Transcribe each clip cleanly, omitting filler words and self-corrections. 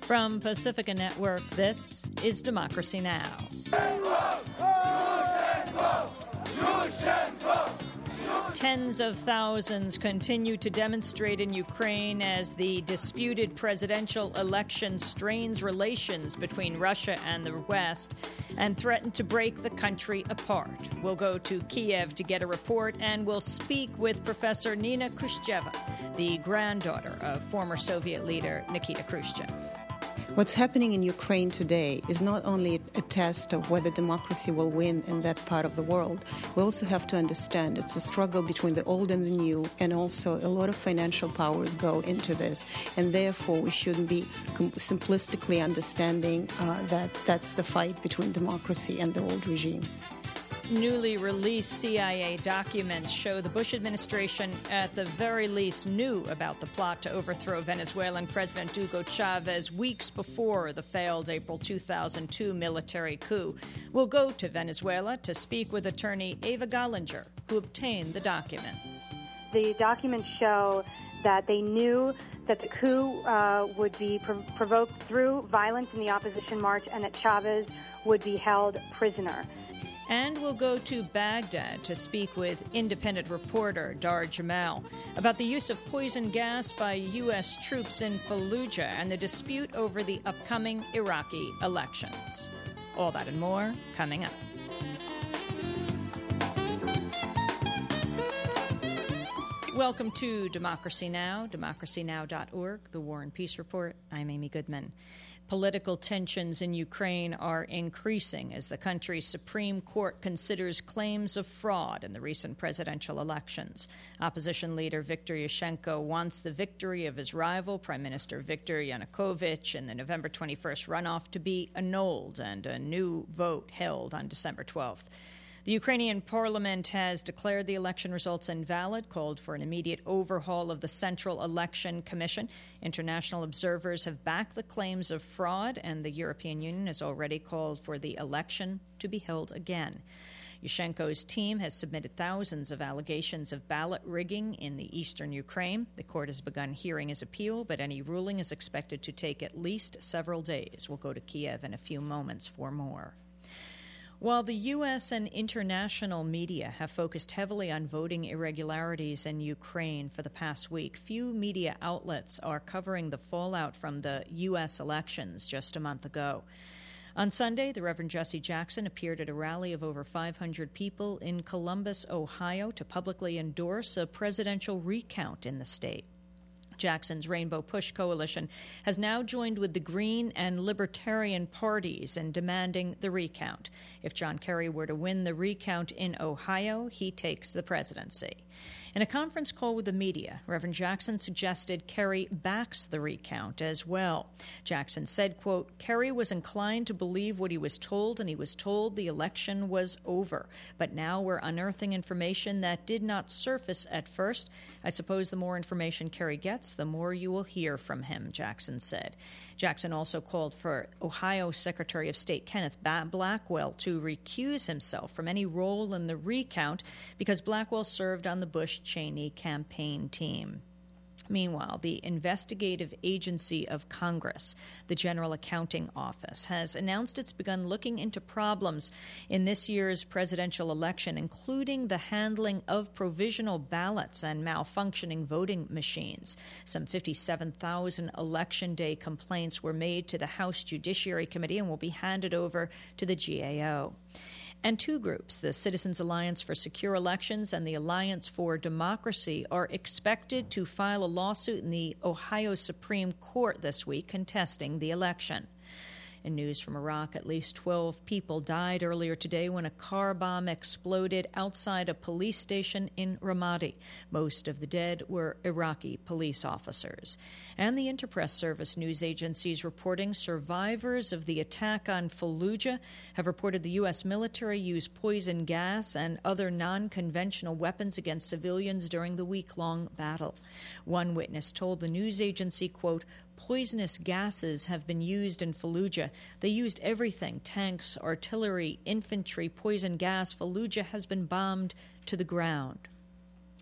From Pacifica Network, this is Democracy Now! Tens of thousands continue to demonstrate in Ukraine as the disputed presidential election strains relations between Russia and the West and threaten to break the country apart. We'll go to Kiev to get a report, and we'll speak with Professor Nina Khrushcheva, the granddaughter of former Soviet leader Nikita Khrushchev. What's happening in Ukraine today is not only a test of whether democracy will win in that part of the world. We also have to understand it's a struggle between the old and the new, and also a lot of financial powers go into this. And therefore, we shouldn't be simplistically understanding that that's the fight between democracy and the old regime. Newly released CIA documents show the Bush administration, at the very least, knew about the plot to overthrow Venezuelan President Hugo Chavez weeks before the failed April 2002 military coup. We'll go to Venezuela to speak with attorney Eva Gollinger, who obtained the documents. The documents show that they knew that the coup would be provoked through violence in the opposition march and that Chavez would be held prisoner. And we'll go to Baghdad to speak with independent reporter Dar Jamal about the use of poison gas by U.S. troops in Fallujah and the dispute over the upcoming Iraqi elections. All that and more coming up. Welcome to Democracy Now!, democracynow.org, the War and Peace Report. I'm Amy Goodman. Political tensions in Ukraine are increasing as the country's Supreme Court considers claims of fraud in the recent presidential elections. Opposition leader Viktor Yushchenko wants the victory of his rival, Prime Minister Viktor Yanukovych, in the November 21st runoff to be annulled and a new vote held on December 12th. The Ukrainian parliament has declared the election results invalid, called for an immediate overhaul of the Central Election Commission. International observers have backed the claims of fraud, and the European Union has already called for the election to be held again. Yushchenko's team has submitted thousands of allegations of ballot rigging in the eastern Ukraine. The court has begun hearing his appeal, but any ruling is expected to take at least several days. We'll go to Kiev in a few moments for more. While the U.S. and international media have focused heavily on voting irregularities in Ukraine for the past week, few media outlets are covering the fallout from the U.S. elections just a month ago. On Sunday, the Reverend Jesse Jackson appeared at a rally of over 500 people in Columbus, Ohio, to publicly endorse a presidential recount in the state. Jackson's Rainbow Push Coalition has now joined with the Green and Libertarian parties in demanding the recount. If John Kerry were to win the recount in Ohio, he takes the presidency. In a conference call with the media, Reverend Jackson suggested Kerry backs the recount as well. Jackson said, quote, "Kerry was inclined to believe what he was told, and he was told the election was over. But now we're unearthing information that did not surface at first. I suppose the more information Kerry gets, the more you will hear from him," Jackson said. Jackson also called for Ohio Secretary of State Kenneth Blackwell to recuse himself from any role in the recount because Blackwell served on the Bush-Cheney campaign team. Meanwhile, the investigative agency of Congress, the General Accounting Office, has announced it's begun looking into problems in this year's presidential election, including the handling of provisional ballots and malfunctioning voting machines. Some 57,000 Election Day complaints were made to the House Judiciary Committee and will be handed over to the GAO. And two groups, the Citizens Alliance for Secure Elections and the Alliance for Democracy, are expected to file a lawsuit in the Ohio Supreme Court this week contesting the election. In news from Iraq, at least 12 people died earlier today when a car bomb exploded outside a police station in Ramadi. Most of the dead were Iraqi police officers. And the Interpress Service news agencies reporting survivors of the attack on Fallujah have reported the U.S. military used poison gas and other non-conventional weapons against civilians during the week-long battle. One witness told the news agency, quote, "Poisonous gases have been used in Fallujah. They used everything, tanks, artillery, infantry, poison gas. Fallujah has been bombed to the ground."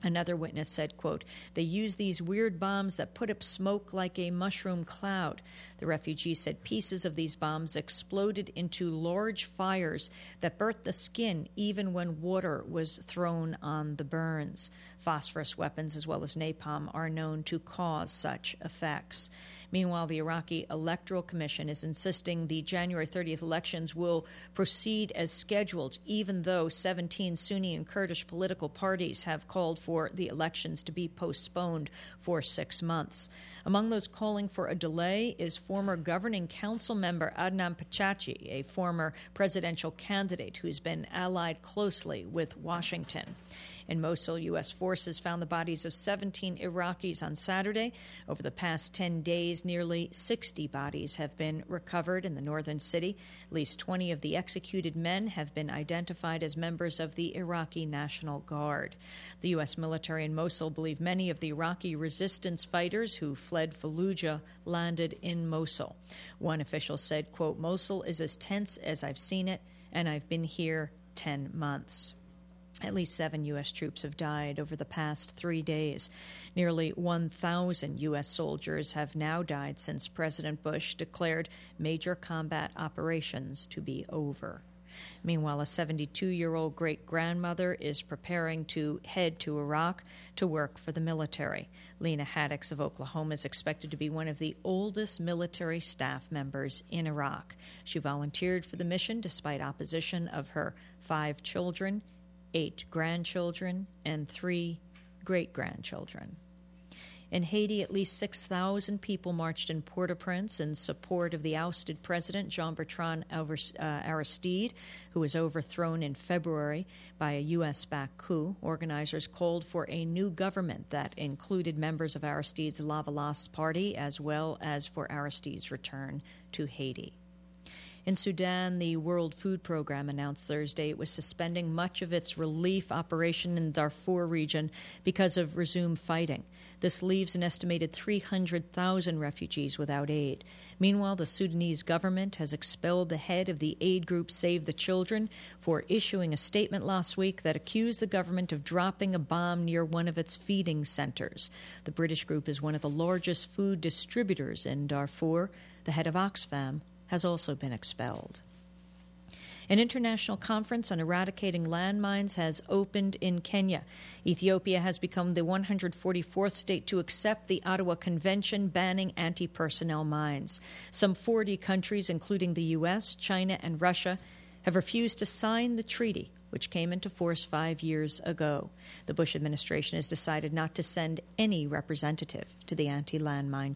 Another witness said, quote, "They use these weird bombs that put up smoke like a mushroom cloud." The refugee said pieces of these bombs exploded into large fires that burnt the skin even when water was thrown on the burns. Phosphorus weapons as well as napalm are known to cause such effects. Meanwhile, the Iraqi Electoral Commission is insisting the January 30th elections will proceed as scheduled, even though 17 Sunni and Kurdish political parties have called for the elections to be postponed for 6 months. Among those calling for a delay is former governing council member Adnan Pachachi, a former presidential candidate who's been allied closely with Washington. In Mosul, U.S. forces found the bodies of 17 Iraqis on Saturday. Over the past 10 days, nearly 60 bodies have been recovered in the northern city. At least 20 of the executed men have been identified as members of the Iraqi National Guard. The U.S. military in Mosul believe many of the Iraqi resistance fighters who fled Fallujah landed in Mosul. One official said, quote, "Mosul is as tense as I've seen it, and I've been here 10 months. At least 7 U.S. troops have died over the past 3 days. Nearly 1,000 U.S. soldiers have now died since President Bush declared major combat operations to be over. Meanwhile, a 72-year-old great-grandmother is preparing to head to Iraq to work for the military. Lena Haddix of Oklahoma is expected to be one of the oldest military staff members in Iraq. She volunteered for the mission despite opposition of her 5 children, 8 grandchildren, and 3 great-grandchildren. In Haiti, at least 6,000 people marched in Port-au-Prince in support of the ousted president, Jean-Bertrand Aristide, who was overthrown in February by a U.S.-backed coup. Organizers called for a new government that included members of Aristide's Lavalas party, as well as for Aristide's return to Haiti. In Sudan, the World Food Program announced Thursday it was suspending much of its relief operation in the Darfur region because of resumed fighting. This leaves an estimated 300,000 refugees without aid. Meanwhile, the Sudanese government has expelled the head of the aid group Save the Children for issuing a statement last week that accused the government of dropping a bomb near one of its feeding centers. The British group is one of the largest food distributors in Darfur. The head of Oxfam has also been expelled. An international conference on eradicating landmines has opened in Kenya. Ethiopia has become the 144th state to accept the Ottawa Convention banning anti-personnel mines. Some 40 countries, including the U.S., China, and Russia, have refused to sign the treaty, which came into force 5 years ago. The Bush administration has decided not to send any representative to the anti-landmine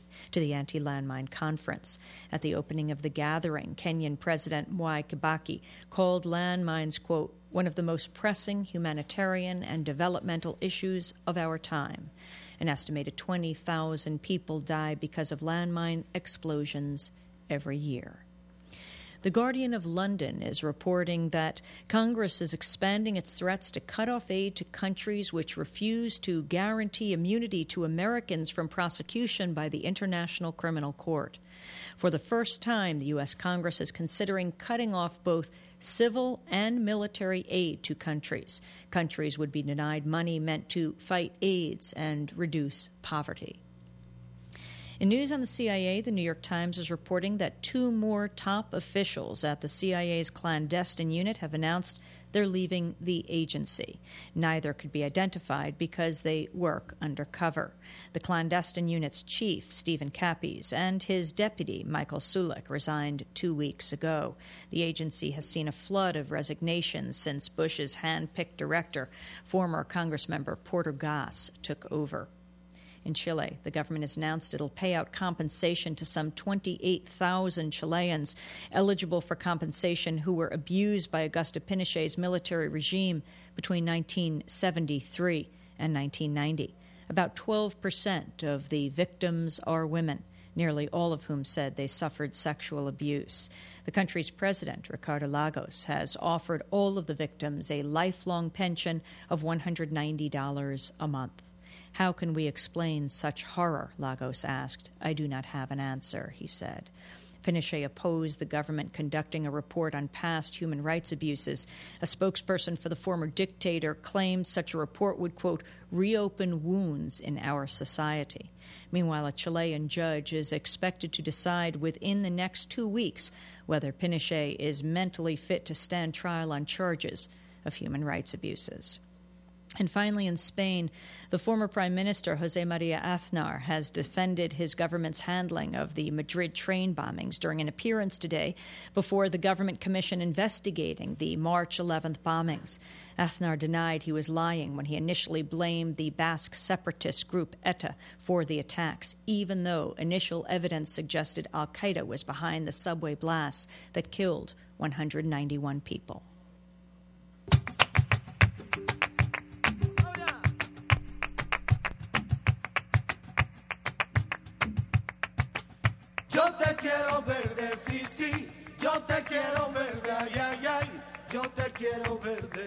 conference. At the opening of the gathering, Kenyan President Mwai Kibaki called landmines, quote, "one of the most pressing humanitarian and developmental issues of our time." An estimated 20,000 people die because of landmine explosions every year. The Guardian of London is reporting that Congress is expanding its threats to cut off aid to countries which refuse to guarantee immunity to Americans from prosecution by the International Criminal Court. For the first time, the U.S. Congress is considering cutting off both civil and military aid to countries. Countries would be denied money meant to fight AIDS and reduce poverty. In news on the CIA, the New York Times is reporting that 2 more top officials at the CIA's clandestine unit have announced they're leaving the agency. Neither could be identified because they work undercover. The clandestine unit's chief, Stephen Cappies, and his deputy, Michael Sulik, resigned 2 weeks ago. The agency has seen a flood of resignations since Bush's hand-picked director, former Congressmember Porter Goss, took over. In Chile, the government has announced it'll pay out compensation to some 28,000 Chileans eligible for compensation who were abused by Augusto Pinochet's military regime between 1973 and 1990. About 12% of the victims are women, nearly all of whom said they suffered sexual abuse. The country's president, Ricardo Lagos, has offered all of the victims a lifelong pension of $190 a month. How can we explain such horror? Lagos asked. I do not have an answer, he said. Pinochet opposed the government conducting a report on past human rights abuses. A spokesperson for the former dictator claimed such a report would, quote, reopen wounds in our society. Meanwhile, a Chilean judge is expected to decide within the next 2 weeks whether Pinochet is mentally fit to stand trial on charges of human rights abuses. And finally, in Spain, the former Prime Minister, José María Aznar, has defended his government's handling of the Madrid train bombings during an appearance today before the government commission investigating the March 11th bombings. Aznar denied he was lying when he initially blamed the Basque separatist group ETA for the attacks, even though initial evidence suggested al-Qaeda was behind the subway blasts that killed 191 people. Yo te quiero verde, sí, sí, yo te quiero verde, ay, ay, ay, yo te quiero verde.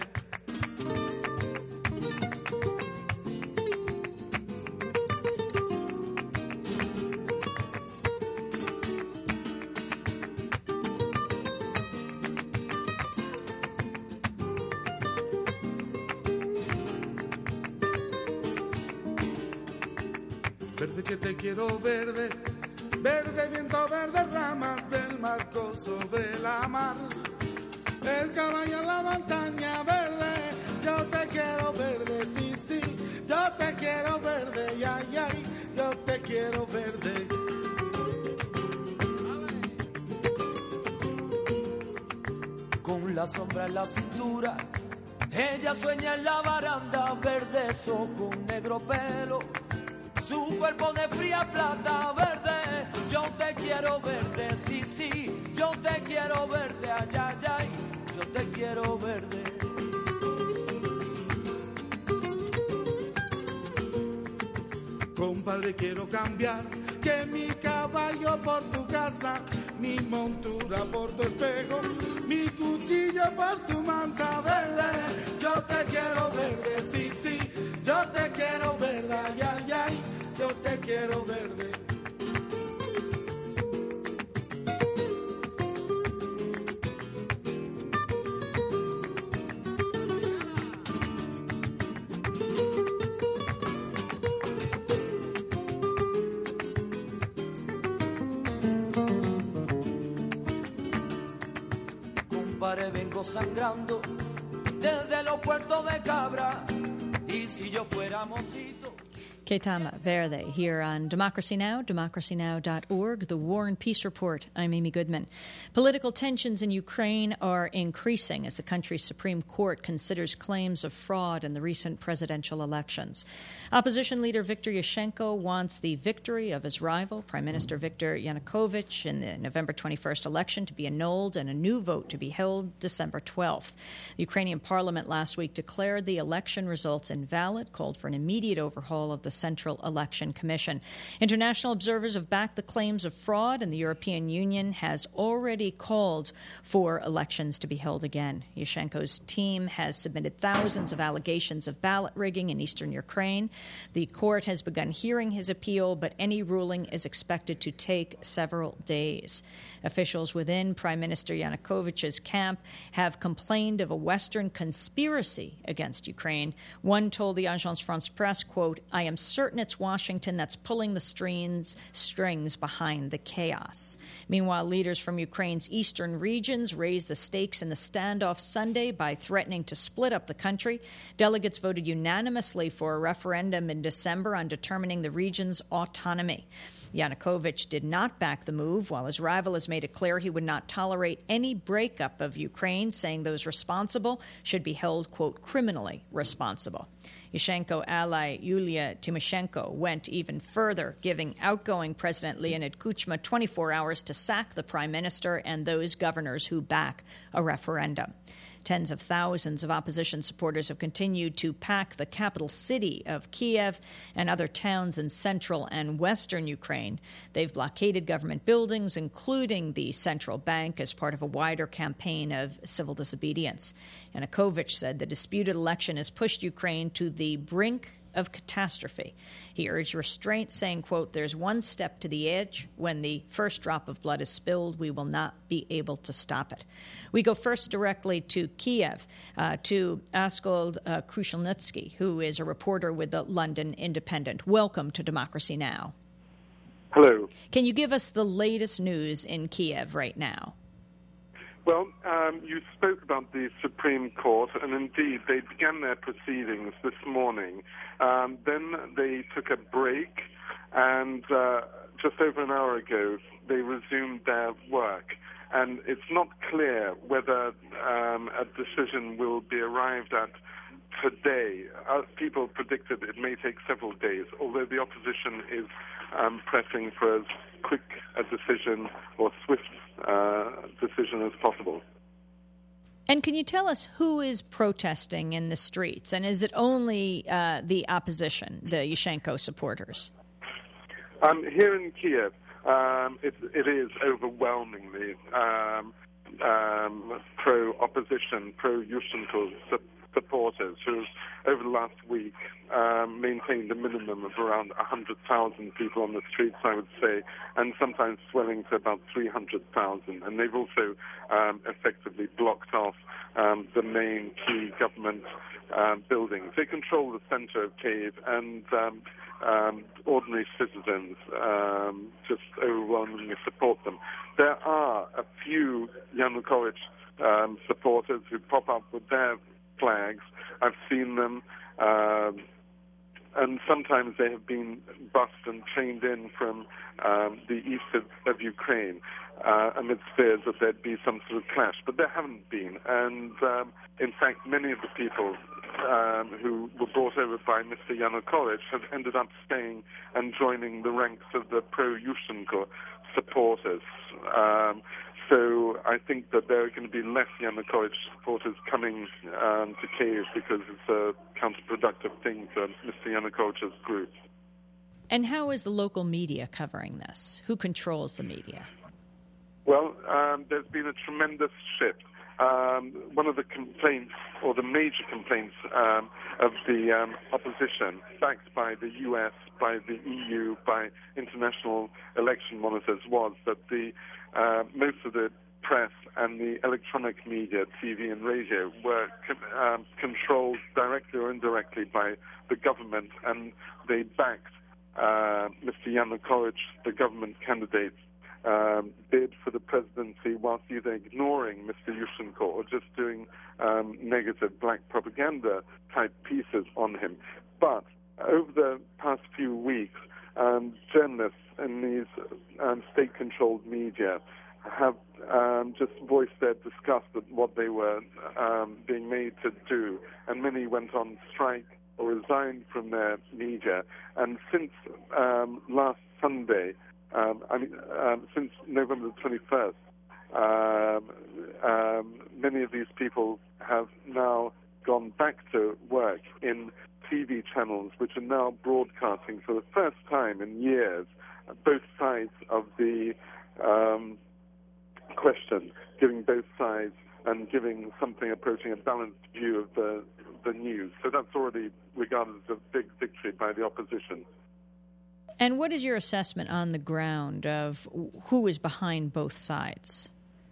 Verde que te quiero verde. Verde viento, verde ramas del marco sobre la mar. El caballo en la montaña verde. Yo te quiero verde, sí, sí. Yo te quiero verde, ay, ay. Yo te quiero verde. Con la sombra en la cintura, ella sueña en la baranda. Verdes ojos, negro pelo, su cuerpo de fría plata verde. Yo te quiero verde, sí, sí, yo te quiero verde, ay, ay, ay, yo te quiero verde. Compadre, quiero cambiar, que mi caballo por tu casa, mi montura por tu espejo, mi cuchillo por tu manta verde. Yo te quiero verde, sí, sí, yo te quiero verde, ay, ay, ay, yo te quiero verde. Compadre, vengo sangrando desde los puertos de Cabra, y si yo fuera mocito. Ketama Verde here on Democracy Now!, democracynow.org, The War and Peace Report. I'm Amy Goodman. Political tensions in Ukraine are increasing as the country's Supreme Court considers claims of fraud in the recent presidential elections. Opposition leader Viktor Yushchenko wants the victory of his rival, Prime Minister Viktor Yanukovych, in the November 21st election to be annulled and a new vote to be held December 12th. The Ukrainian parliament last week declared the election results invalid, called for an immediate overhaul of the Central Election Commission. International observers have backed the claims of fraud, and the European Union has already called for elections to be held again. Yushchenko's team has submitted thousands of allegations of ballot rigging in eastern Ukraine. The court has begun hearing his appeal, but any ruling is expected to take several days. Officials within Prime Minister Yanukovych's camp have complained of a Western conspiracy against Ukraine. One told the Agence France-Presse, quote, I am certain it's Washington that's pulling the strings behind the chaos. Meanwhile, leaders from Ukraine's eastern regions raised the stakes in the standoff Sunday by threatening to split up the country. Delegates voted unanimously for a referendum in December on determining the region's autonomy. Yanukovych did not back the move, while his rival has made it clear he would not tolerate any breakup of Ukraine, saying those responsible should be held, quote, criminally responsible. Yushchenko ally Yulia Tymoshenko went even further, giving outgoing President Leonid Kuchma 24 hours to sack the prime minister and those governors who back a referendum. Tens of thousands of opposition supporters have continued to pack the capital city of Kiev and other towns in central and western Ukraine. They've blockaded government buildings, including the central bank, as part of a wider campaign of civil disobedience. Yanukovych said the disputed election has pushed Ukraine to the brink of catastrophe. He urged restraint, saying, quote, "There's one step to the edge. When the first drop of blood is spilled, we will not be able to stop it." We go first directly to Kiev, to Askold Krushelnitsky, who is a reporter with the London Independent. Welcome to Democracy Now! Hello. Can you give us the latest news in Kiev right now? Well, you spoke about the Supreme Court, and indeed they began their proceedings this morning. Then they took a break, and just over an hour ago they resumed their work. And it's not clear whether a decision will be arrived at today. People predicted it may take several days, although the opposition is pressing for as quick a decision or swift decision as possible. And can you tell us who is protesting in the streets? And is it only the opposition, the Yushchenko supporters? Here in Kiev, it is overwhelmingly pro-opposition, pro-Yushchenko supporters who, over the last week, maintained a minimum of around 100,000 people on the streets, I would say, and sometimes swelling to about 300,000. And they've also effectively blocked off the main key government buildings. They control the center of Kiev, and ordinary citizens just overwhelmingly support them. There are a few Yanukovych supporters who pop up with their flags. I've seen them, and sometimes they have been bussed and trained in from the east of Ukraine amidst fears that there'd be some sort of clash, but there haven't been. And in fact, many of the people who were brought over by Mr. Yanukovych have ended up staying and joining the ranks of the pro-Yushchenko supporters. So I think that there are going to be less Yanukovych supporters coming to Kiev because it's a counterproductive thing for Mr. Yanukovych's group. And how is the local media covering this? Who controls the media? Well, there's been a tremendous shift. One of the complaints, or the major complaints of the opposition, backed by the U.S., by the EU, by international election monitors, was that the most of the press and the electronic media, TV and radio, were controlled directly or indirectly by the government, and they backed Mr. Yanukovych, the government candidate, bid for the presidency whilst either ignoring Mr. Yushchenko or just doing negative black propaganda type pieces on him. But over the past few weeks, journalists in these state-controlled media have just voiced their disgust at what they were being made to do, and many went on strike or resigned from their media. And since last Sunday, since November the 21st, many of these people have now gone back to work in TV channels which are now broadcasting for the first time in years both sides of the question, giving both sides and giving something approaching a balanced view of the news. So that's already regarded as a big victory by the opposition. And what is your assessment on the ground of who is behind both sides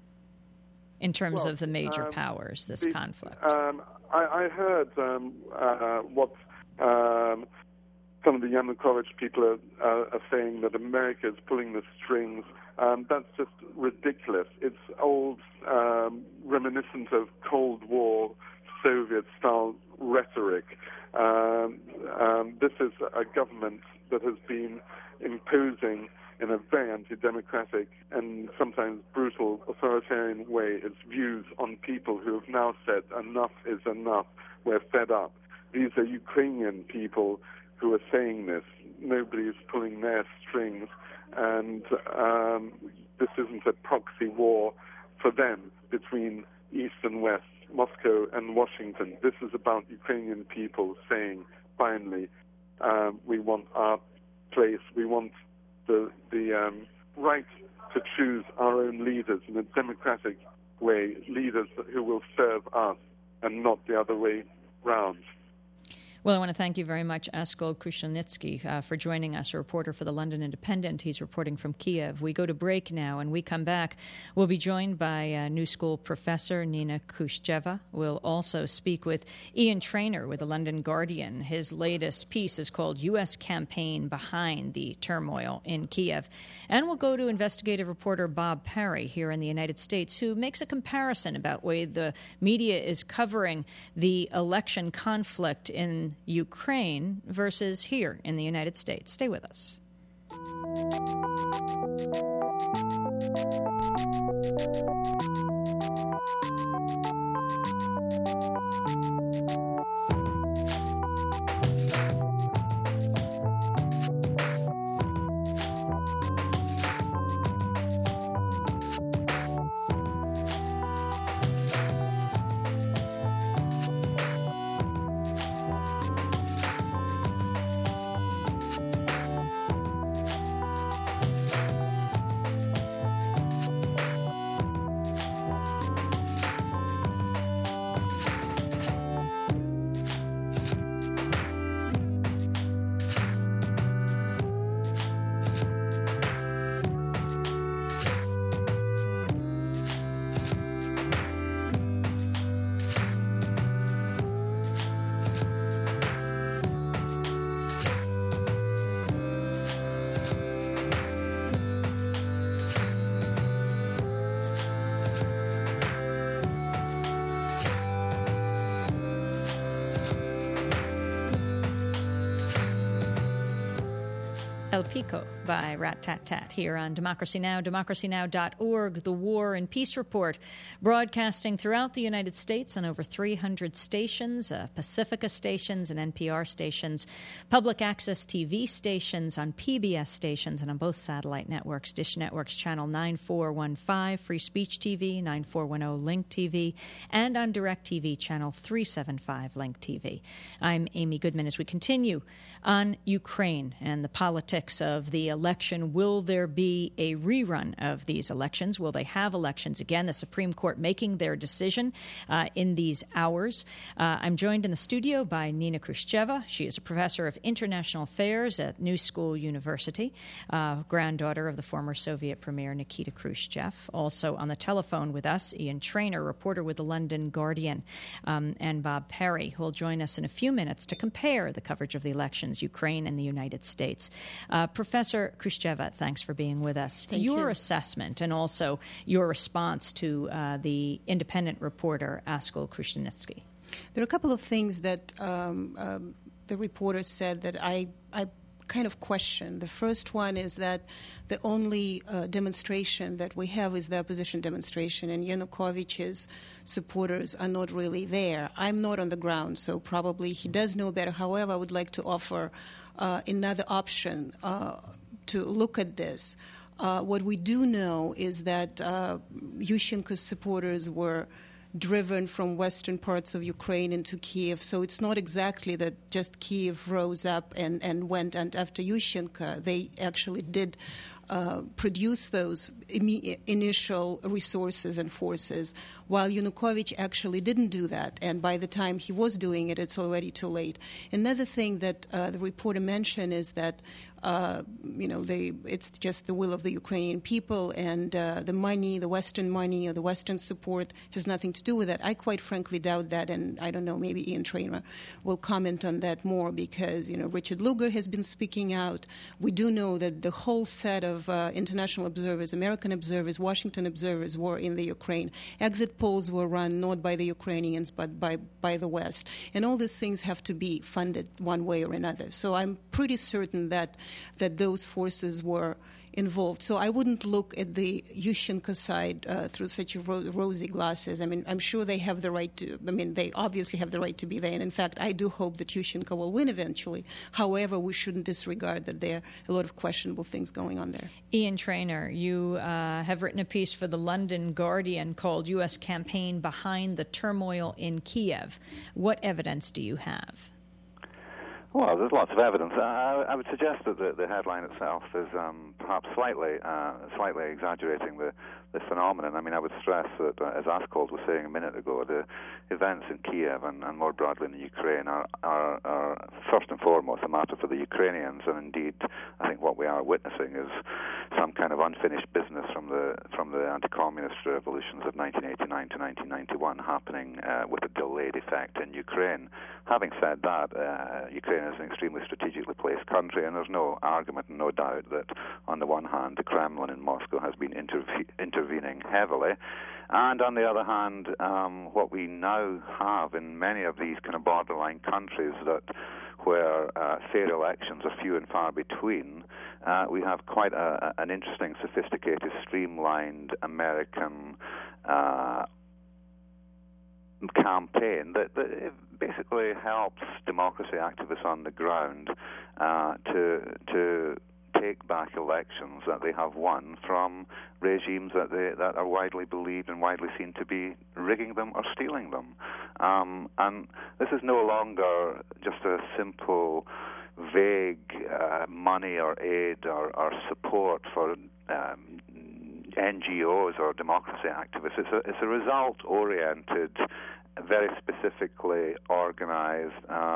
in terms of the major powers, this conflict? I heard what some of the Yanukovych people are saying, that America is pulling the strings. That's just ridiculous. It's old, reminiscent of Cold War, Soviet-style rhetoric. This is a government that has been imposing in a very anti-democratic and sometimes brutal authoritarian way its views on people who have now said enough is enough, we're fed up. These are Ukrainian people who are saying this. Nobody is pulling their strings, and this isn't a proxy war for them between East and West, Moscow and Washington. This is about Ukrainian people saying, finally, we want our place, we want the right to choose our own leaders in a democratic way, leaders who will serve us and not the other way round. Well, I want to thank you very much, Askol Krushelnitsky, for joining us, a reporter for the London Independent. He's reporting from Kiev. We go to break now, and we come back. We'll be joined by New School professor Nina Khrushcheva. We'll also speak with Ian Trainer with the London Guardian. His latest piece is called U.S. Campaign Behind the Turmoil in Kiev. And we'll go to investigative reporter Bob Parry here in the United States, who makes a comparison about the way the media is covering the election conflict in Ukraine versus here in the United States. Stay with us. El Pico by Rat Tat Tat here on Democracy Now!, democracynow.org, The War and Peace Report, broadcasting throughout the United States on over 300 stations, Pacifica stations and NPR stations, public access TV stations, on PBS stations, and on both satellite networks, Dish Network's Channel 9415, Free Speech TV, 9410 Link TV, and on DirecTV Channel 375 Link TV. I'm Amy Goodman as we continue on Ukraine and the politics of the election. Will there be a rerun of these elections? Will they have elections again? The Supreme Court making their decision in these hours. I'm joined in the studio by Nina Khrushcheva. She is a professor of international affairs at New School University, granddaughter of the former Soviet Premier Nikita Khrushchev. Also on the telephone with us, Ian Trainer, reporter with the London Guardian, and Bob Parry, who will join us in a few minutes to compare the coverage of the elections, Ukraine and the United States. Professor Khrushcheva, thanks for being with us. Thank your you. assessment and also your response to the independent reporter Askol Krushelnitsky. There are a couple of things that the reporter said that I kind of question. The first one is that the only demonstration that we have is the opposition demonstration, and Yanukovych's supporters are not really there. I'm not on the ground, so probably he does know better. However, I would like to offer another option to look at this. What we do know is that Yushchenko's supporters were driven from western parts of Ukraine into Kiev. So it's not exactly that just Kiev rose up and went. And after Yushchenko, they actually did produce those initial resources and forces, while Yanukovych actually didn't do that. And by the time he was doing it, it's already too late. Another thing that the reporter mentioned is that it's just the will of the Ukrainian people, and the money, the Western money or the Western support has nothing to do with that. I quite frankly doubt that, and I don't know, maybe Ian Trainer will comment on that more, because, Richard Lugar has been speaking out. We do know that the whole set of international observers, American observers, Washington observers were in the Ukraine. Exit polls were run not by the Ukrainians but by the West. And all these things have to be funded one way or another. So I'm pretty certain that those forces were involved. So I wouldn't look at the Yushchenko side through such rosy glasses. I mean, I'm sure they have the right to, they obviously have the right to be there. And in fact, I do hope that Yushchenko will win eventually. However, we shouldn't disregard that there are a lot of questionable things going on there. Ian Trainer, you have written a piece for the London Guardian called U.S. Campaign Behind the Turmoil in Kiev. What evidence do you have? Well, there's lots of evidence. I would suggest that the headline itself is perhaps slightly exaggerating the phenomenon. I mean, I would stress that, as Askold was saying a minute ago, the events in Kiev and more broadly in the Ukraine are first and foremost a matter for the Ukrainians, and indeed, I think what we are witnessing is some kind of unfinished business from the anti-communist revolutions of 1989 to 1991 happening with a delayed effect in Ukraine. Having said that, Ukraine is an extremely strategically placed country, and there's no argument and no doubt that, on the one hand, the Kremlin in Moscow has been intervening heavily, and on the other hand, what we now have in many of these kind of borderline countries where fair elections are few and far between, we have quite an interesting, sophisticated, streamlined American campaign that basically helps democracy activists on the ground to take back elections that they have won from regimes that are widely believed and widely seen to be rigging them or stealing them. And this is no longer just a simple, vague money or aid or support for NGOs or democracy activists. It's a result-oriented, very specifically organized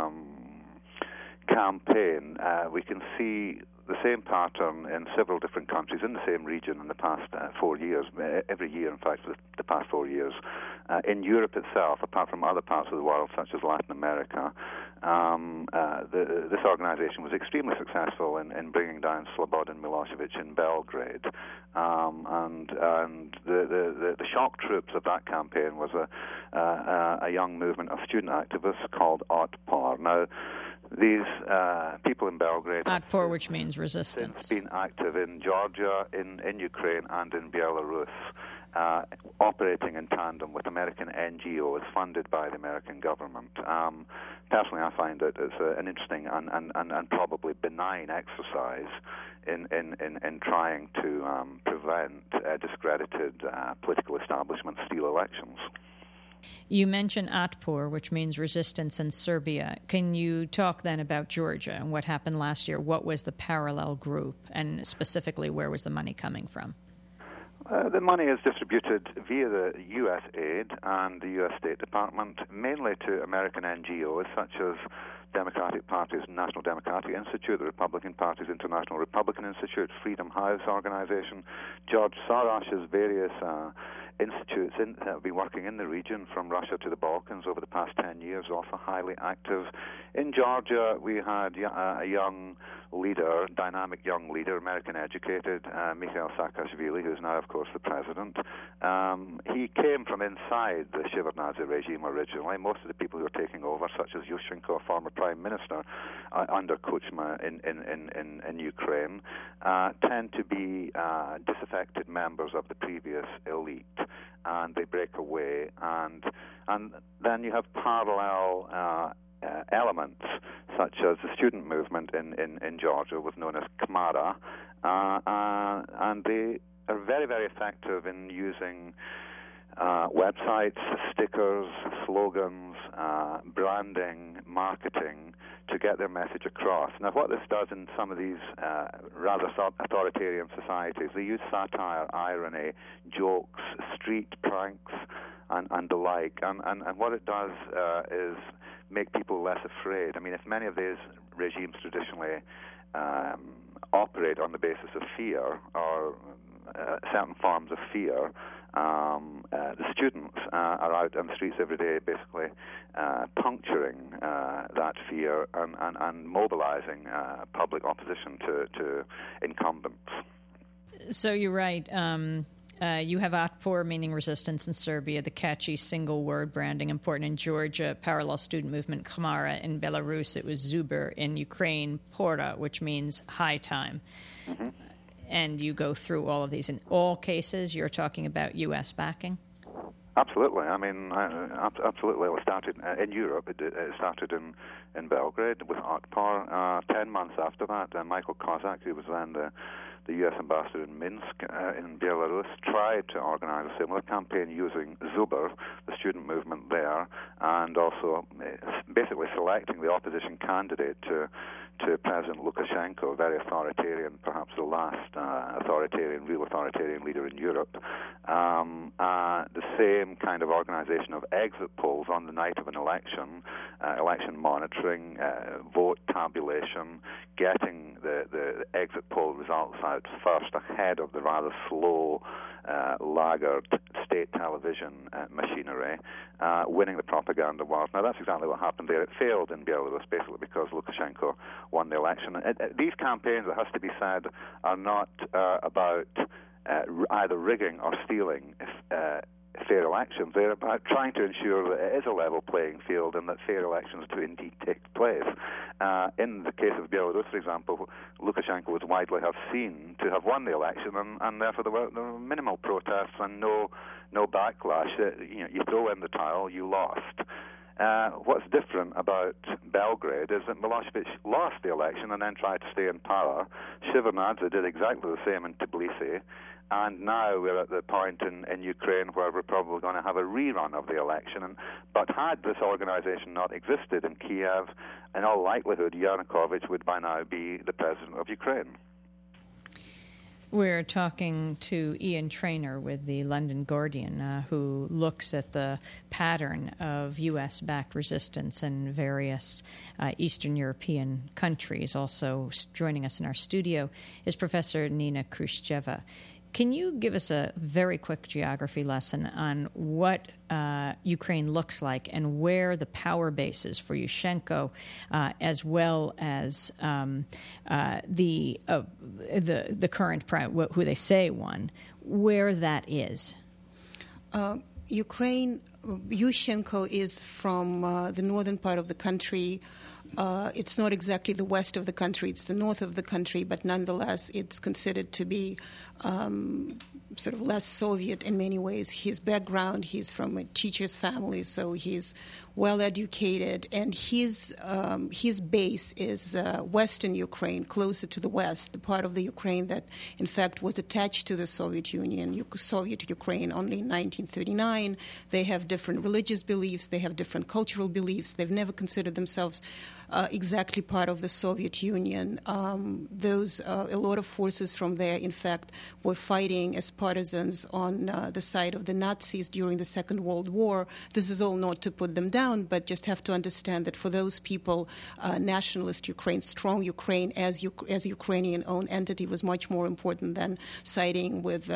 campaign. We can see the same pattern in several different countries in the same region in the past 4 years, every year, in fact, for the past 4 years. In Europe itself, apart from other parts of the world, such as Latin America, this organization was extremely successful in bringing down Slobodan Milosevic in Belgrade. And the shock troops of that campaign was a young movement of student activists called Otpor. Now, these people in Belgrade, Otpor, which means resistance, been active in Georgia, in Ukraine, and in Belarus, operating in tandem with American NGOs funded by the American government. Personally, I find that it's an interesting and probably benign exercise in trying to prevent discredited political establishment steal elections. You mentioned Otpor, which means resistance in Serbia. Can you talk then about Georgia and what happened last year? What was the parallel group, and specifically, where was the money coming from? The money is distributed via the U.S. aid and the U.S. State Department, mainly to American NGOs such as Democratic Party's National Democratic Institute, the Republican Party's International Republican Institute, Freedom House organization, George Soros's various institutes that have been working in the region from Russia to the Balkans over the past 10 years, also highly active. In Georgia, we had a young leader, dynamic young leader, American-educated, Mikhail Saakashvili, who is now, of course, the president. He came from inside the Shevardnadze regime originally. Most of the people who are taking over, such as Yushchenko, a former prime minister under Kuchma in Ukraine, tend to be disaffected members of the previous elite, and they break away. And then you have parallel elements, such as the student movement in Georgia was known as Khmara, and they are very, very effective in using websites, stickers, slogans, branding, marketing to get their message across. Now, what this does in some of these rather authoritarian societies, they use satire, irony, jokes, street pranks, and the like. And what it does is make people less afraid. I mean, if many of these regimes traditionally operate on the basis of fear or certain forms of fear, the students are out on the streets every day basically puncturing that fear and mobilizing public opposition to incumbents. So you're right. You have Otpor, meaning resistance in Serbia, the catchy single-word branding important in Georgia, parallel student movement Khmara. In Belarus, it was Zubr. In Ukraine, Pora, which means high time. Mm-hmm. And you go through all of these. In all cases, you're talking about U.S. backing? Absolutely. I mean, absolutely. It started in Europe. It started in Belgrade with Otpor. 10 months after that, Michael Kozak, who was then the the U.S. ambassador in Minsk in Belarus tried to organize a similar campaign using Zuber, the student movement there, and also basically selecting the opposition candidate to President Lukashenko, very authoritarian, perhaps the last real authoritarian leader in Europe. The same kind of organization of exit polls on the night of an election, election monitoring, vote tabulation, getting the exit poll results out first ahead of the rather slow laggard state television machinery, winning the propaganda wars. Now, that's exactly what happened there. It failed in Belarus, basically because Lukashenko won the election. These campaigns, it has to be said, are not about either rigging or stealing fair elections. They're about trying to ensure that it is a level playing field and that fair elections do indeed take place. In the case of Belarus, for example, Lukashenko was widely seen to have won the election, and therefore there were minimal protests and no backlash. You throw in the towel, you lost. What's different about Belgrade is that Milosevic lost the election and then tried to stay in power. Shevardnadze did exactly the same in Tbilisi. And now we're at the point in Ukraine where we're probably going to have a rerun of the election. But had this organization not existed in Kiev, in all likelihood, Yanukovych would by now be the president of Ukraine. We're talking to Ian Traynor with the London Guardian, who looks at the pattern of U.S.-backed resistance in various Eastern European countries. Also joining us in our studio is Professor Nina Khrushcheva. Can you give us a very quick geography lesson on what Ukraine looks like and where the power base is for Yushchenko, as well as the current who they say won, where that is? Ukraine, Yushchenko is from the northern part of the country. It's not exactly the west of the country, it's the north of the country, but nonetheless it's considered to be sort of less Soviet in many ways. His background, he's from a teacher's family, so he's well educated, and his base is western Ukraine, closer to the west, the part of the Ukraine that in fact was attached to the Soviet Union, Soviet Ukraine only in 1939. They have different religious beliefs, they have different cultural beliefs, they've never considered themselves exactly part of the Soviet Union. A lot of forces from there, in fact, were fighting as partisans on the side of the Nazis during the Second World War. This is all not to put them down, but just have to understand that for those people, nationalist Ukraine, strong Ukraine as Ukrainian-owned entity was much more important than siding with.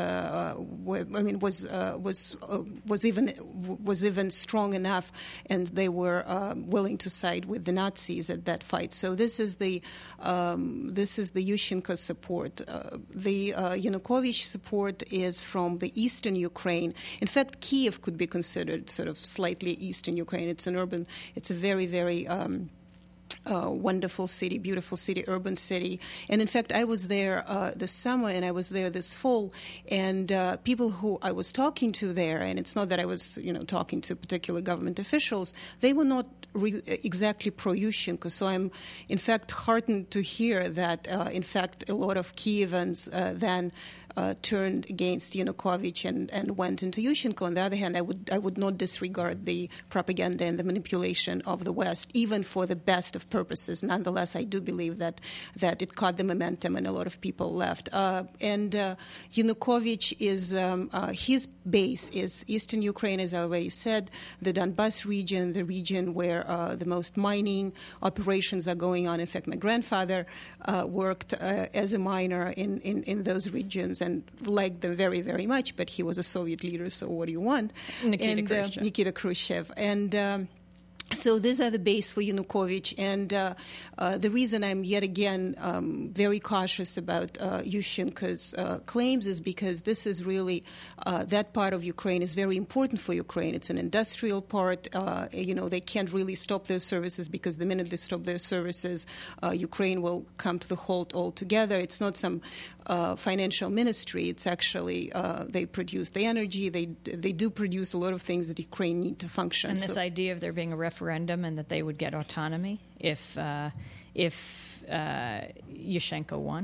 Was even strong enough, and they were willing to side with the Nazis at that fight. So this is the Yushchenko support. The Yanukovych support is from the eastern Ukraine. In fact, Kiev could be considered sort of slightly eastern Ukraine. It's a very, very wonderful city, beautiful city, urban city. And in fact, I was there this summer and I was there this fall, and people who I was talking to there, and it's not that I was talking to particular government officials, they were not exactly pro-Yushchenko. So I'm in fact heartened to hear that in fact a lot of Kievans then turned against Yanukovych and went into Yushchenko. On the other hand, I would not disregard the propaganda and the manipulation of the West, even for the best of purposes. Nonetheless, I do believe that it caught the momentum and a lot of people left. And Yanukovych is his base is eastern Ukraine, as I already said, the Donbas region, the region where the most mining operations are going on. In fact, my grandfather worked as a miner in those regions and liked them very, very much, but he was a Soviet leader, so what do you want? Nikita Khrushchev. And so these are the base for Yanukovych, and the reason I'm yet again very cautious about Yushchenko's claims is because this is really that part of Ukraine is very important for Ukraine. It's an industrial part. They can't really stop their services because the minute they stop their services, Ukraine will come to the halt altogether. It's not some financial ministry. It's actually they produce the energy. They do produce a lot of things that Ukraine need to function. And this idea of there being a referendum and that they would get autonomy if Yushchenko won?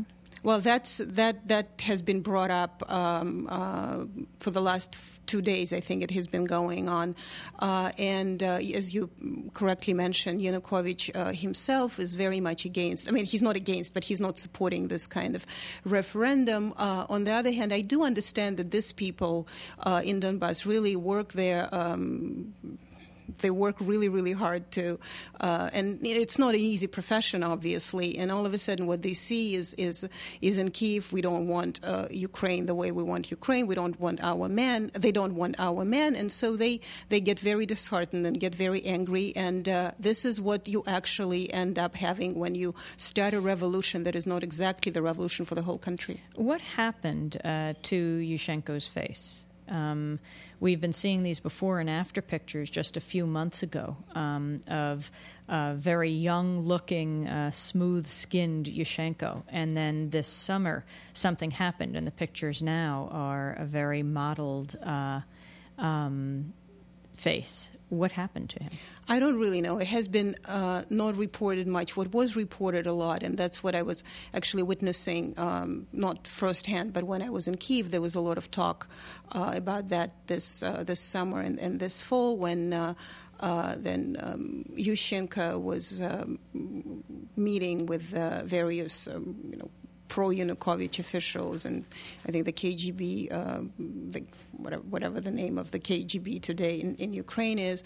Well, that has been brought up for the last 2 days. I think it has been going on, and as you correctly mentioned, Yanukovych himself is very much against. I mean, he's not against, but he's not supporting this kind of referendum. On the other hand, I do understand that these people in Donbass really work there. They work really, really hard to, and it's not an easy profession, obviously. And all of a sudden, what they see is in Kyiv, we don't want Ukraine the way we want Ukraine. We don't want our men. They don't want our men, and so they get very disheartened and get very angry. And this is what you actually end up having when you start a revolution that is not exactly the revolution for the whole country. What happened to Yushchenko's face? We've been seeing these before and after pictures just a few months ago of very young-looking, smooth-skinned Yushchenko. And then this summer, something happened, and the pictures now are a very modeled face. What happened to him? I don't really know. It has been not reported much. What was reported a lot, and that's what I was actually witnessing, not firsthand, but when I was in Kyiv, there was a lot of talk about that this summer and this fall when then Yushchenko was meeting with various, pro-Yanukovych officials, and I think the KGB, whatever the name of the KGB today in Ukraine is,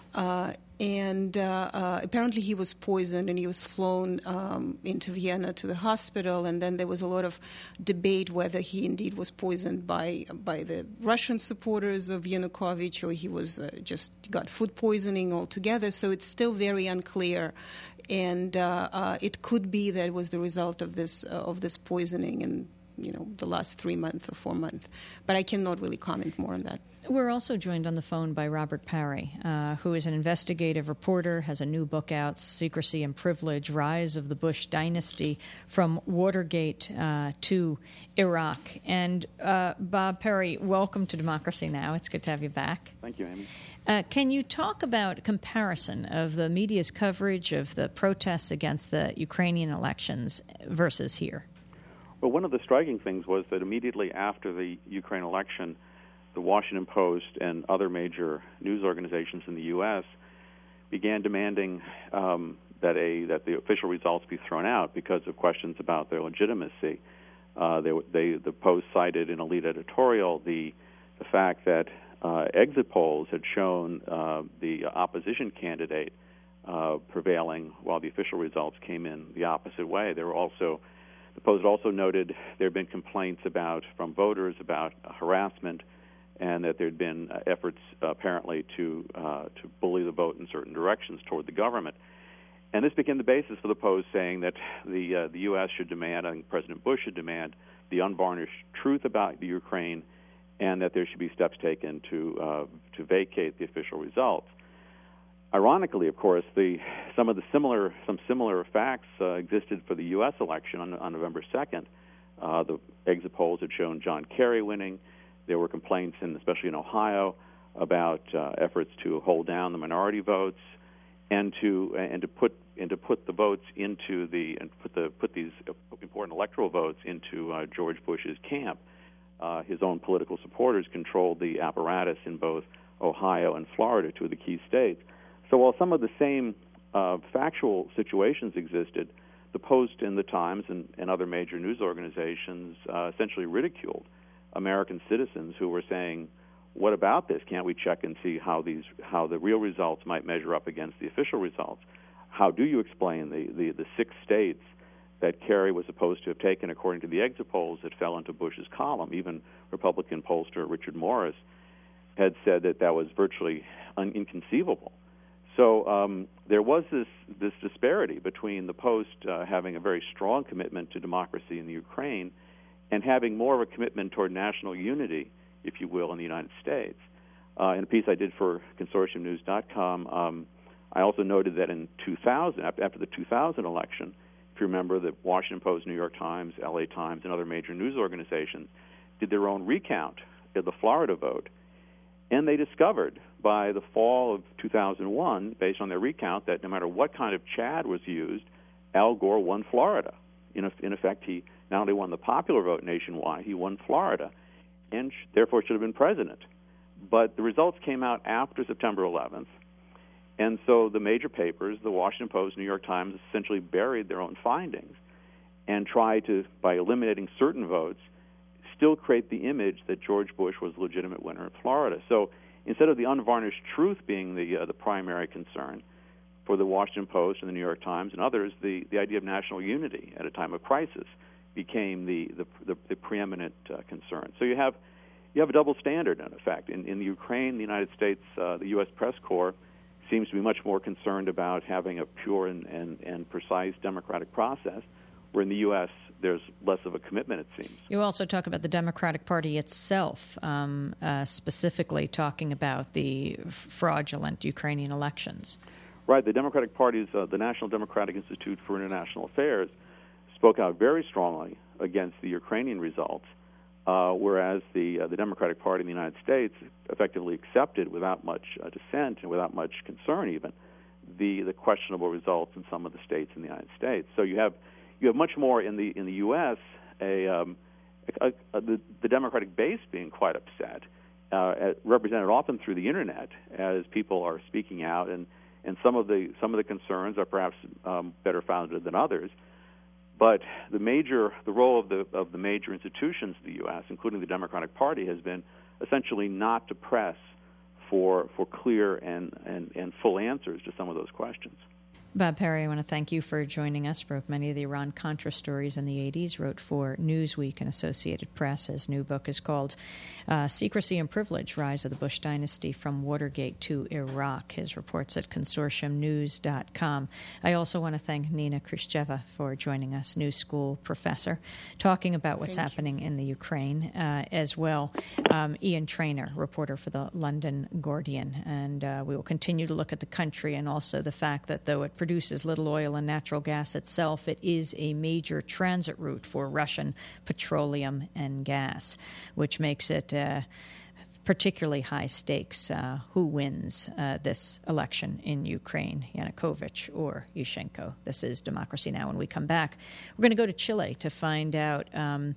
and apparently he was poisoned and he was flown into Vienna to the hospital, and then there was a lot of debate whether he indeed was poisoned by the Russian supporters of Yanukovych or he was just got food poisoning altogether, so it's still very unclear. And it could be that it was the result of this poisoning in the last 3 months or 4 months, but I cannot really comment more on that. We're also joined on the phone by Robert Parry, who is an investigative reporter, has a new book out, Secrecy and Privilege, Rise of the Bush Dynasty from Watergate to Iraq. And Bob Parry, welcome to Democracy Now! It's good to have you back. Thank you, Amy. Can you talk about comparison of the media's coverage of the protests against the Ukrainian elections versus here? Well, one of the striking things was that immediately after the Ukraine election, the Washington Post and other major news organizations in the U.S. began demanding that the official results be thrown out because of questions about their legitimacy. The Post cited in a lead editorial the fact that exit polls had shown the opposition candidate prevailing while the official results came in the opposite way. The Post also noted there had been complaints from voters about harassment, and that there had been efforts apparently to bully the vote in certain directions toward the government. And this became the basis for the Post saying that the U.S. should demand, I think President Bush should demand, the unvarnished truth about the Ukraine, and that there should be steps taken to vacate the official results. Ironically, of course, some similar facts existed for the U.S. election on November 2nd. The exit polls had shown John Kerry winning. There were complaints, especially in Ohio, about efforts to hold down the minority votes and to put the votes into put these important electoral votes into George Bush's camp. His own political supporters controlled the apparatus in both Ohio and Florida, two of the key states. So while some of the same factual situations existed, the Post and the Times and other major news organizations essentially ridiculed American citizens who were saying, what about this? Can't we check and see how the real results might measure up against the official results? How do you explain the 6 states that Kerry was supposed to have taken according to the exit polls that fell into Bush's column? Even Republican pollster Richard Morris had said that was virtually inconceivable. So there was this disparity between the Post having a very strong commitment to democracy in the Ukraine and having more of a commitment toward national unity, if you will, in the United States. In a piece I did for ConsortiumNews.com, I also noted that in 2000, after the 2000 election, if you remember, the Washington Post, New York Times, LA Times, and other major news organizations did their own recount of the Florida vote, and they discovered by the fall of 2001, based on their recount, that no matter what kind of Chad was used, Al Gore won Florida. In effect, he not only won the popular vote nationwide, he won Florida, and therefore should have been president. But the results came out after September 11th, and so the major papers, the Washington Post, New York Times, essentially buried their own findings and tried to, by eliminating certain votes, still create the image that George Bush was the legitimate winner in Florida. So instead of the unvarnished truth being the primary concern for the Washington Post and the New York Times and others, the idea of national unity at a time of crisis became the preeminent concern. So you have a double standard in effect. In the Ukraine, the United States, the U.S. press corps seems to be much more concerned about having a pure and precise democratic process, where in the U.S. there's less of a commitment, it seems. You also talk about the Democratic Party itself, specifically talking about the fraudulent Ukrainian elections. Right. The Democratic Party's, the National Democratic Institute for International Affairs, spoke out very strongly against the Ukrainian results, whereas the Democratic Party in the United States effectively accepted without much dissent and without much concern even the questionable results in some of the states in the United States. So you have much more in the U.S. The Democratic base being quite upset, represented often through the internet as people are speaking out, and some of the concerns are perhaps better founded than others. But the role of the major institutions of the U.S., including the Democratic Party, has been essentially not to press for clear and full answers to some of those questions. Bob Perry, I want to thank you for joining us. Broke many of the Iran-Contra stories in the 80s, wrote for Newsweek and Associated Press. His new book is called Secrecy and Privilege, Rise of the Bush Dynasty from Watergate to Iraq. His reports at consortiumnews.com. I also want to thank Nina Khrushcheva for joining us, New School professor, talking about what's happening in the Ukraine, as well. Ian Traynor, reporter for the London Guardian. And we will continue to look at the country and also the fact that though it produces little oil and natural gas itself, it is a major transit route for Russian petroleum and gas, which makes it particularly high stakes. Who wins this election in Ukraine, Yanukovych or Yushchenko? This is Democracy Now! When we come back, we're going to go to Chile to find out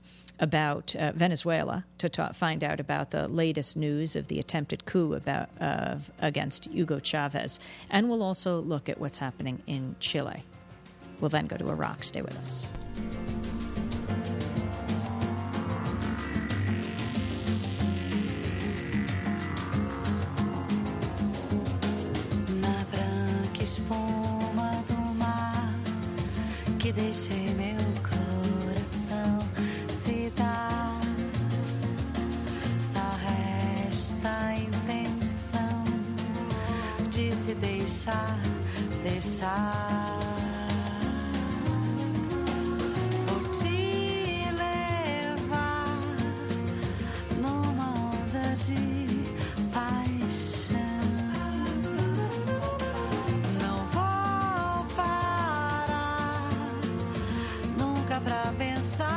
about Venezuela, to find out about the latest news of the attempted coup against Hugo Chavez. And we'll also look at what's happening in Chile. We'll then go to Iraq. Stay with us. Deixei meu coração se dar. Só resta a intenção de se deixar. Vou te levar numa onda de paixão. Não vou parar nunca pra pensar.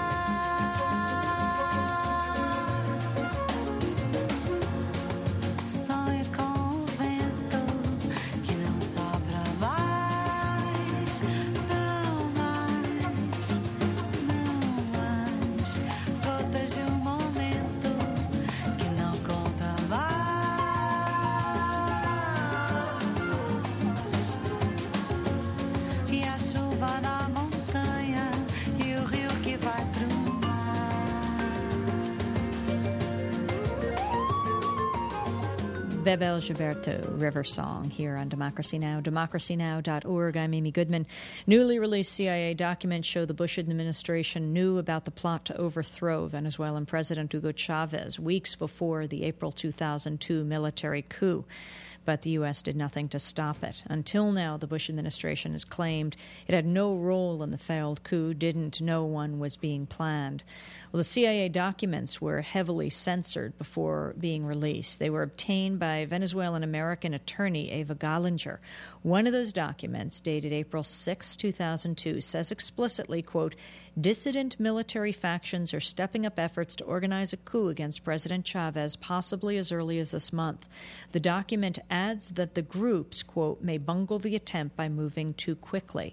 Sonho com o vento que não sopra mais, não mais, não mais. Gotas de um momento que não conta mais. E a chuva na montanha e o rio que vai pro mar. Bebel Gilberto, River Song, here on Democracy Now!, democracynow.org. I'm Amy Goodman. Newly released CIA documents show the Bush administration knew about the plot to overthrow Venezuelan President Hugo Chavez weeks before the April 2002 military coup. But the U.S. did nothing to stop it. Until now, the Bush administration has claimed it had no role in the failed coup, didn't know one was being planned. Well, the CIA documents were heavily censored before being released. They were obtained by Venezuelan-American attorney Eva Gallinger. One of those documents, dated April 6, 2002, says explicitly, quote, dissident military factions are stepping up efforts to organize a coup against President Chavez, possibly as early as this month. The document adds that the groups, quote, may bungle the attempt by moving too quickly.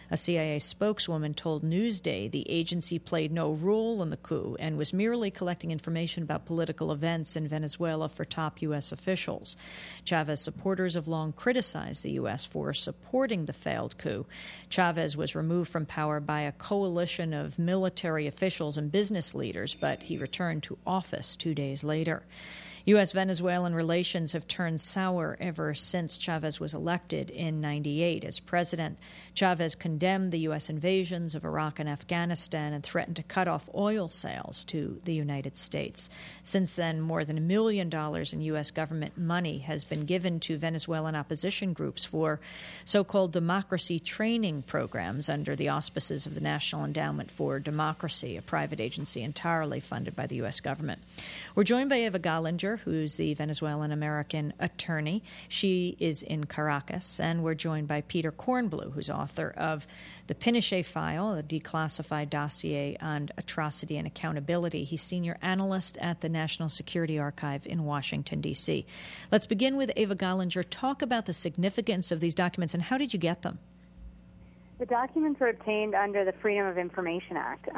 A CIA spokeswoman told Newsday the agency played no role in the coup and was merely collecting information about political events in Venezuela for top U.S. officials. Chavez supporters have long criticized the U.S. for supporting the failed coup. Chavez was removed from power by a coalition of military officials and business leaders, but he returned to office 2 days later. U.S.-Venezuelan relations have turned sour ever since Chavez was elected in 1998 as president. Chavez condemned the U.S. invasions of Iraq and Afghanistan and threatened to cut off oil sales to the United States. Since then, more than $1 million in U.S. government money has been given to Venezuelan opposition groups for so-called democracy training programs under the auspices of the National Endowment for Democracy, a private agency entirely funded by the U.S. government. We're joined by Eva Gallinger, who's the Venezuelan-American attorney. She is in Caracas. And we're joined by Peter Kornbluh, who's author of The Pinochet File, a declassified dossier on atrocity and accountability. He's senior analyst at the National Security Archive in Washington, D.C. Let's begin with Eva Gallinger. Talk about the significance of these documents, and how did you get them? The documents were obtained under the Freedom of Information Act.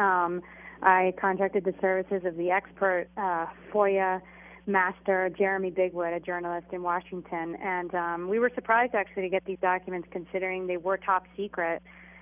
I contacted the services of the expert FOIA master, Jeremy Bigwood, a journalist in Washington, and we were surprised actually to get these documents considering they were top secret,